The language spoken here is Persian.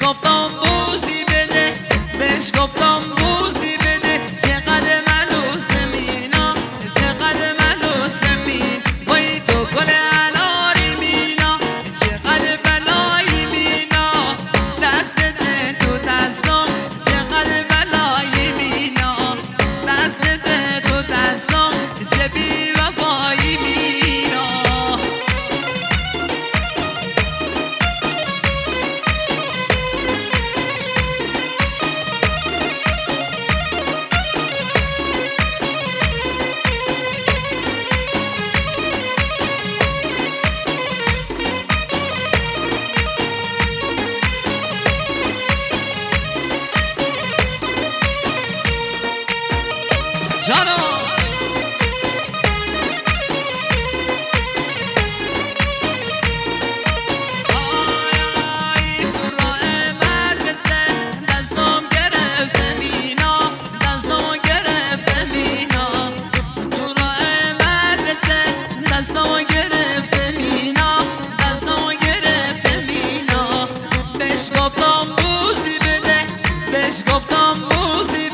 گفتم بوسی بده، بهش گفتم بوسی بده. چقدر ملوسه مینا، چقدر ملوسه مین. وای تو گل اناری مینا، چقدر بلایی مینا. دستت تو دستم، چقدر بلایی مینا. دستت تو دستم، چه بی وفایی مینا. جانو دستمو گرفته مینا، دستمو گرفته مینا. بهش گفتم بوسی بده، بهش گفتم بوسی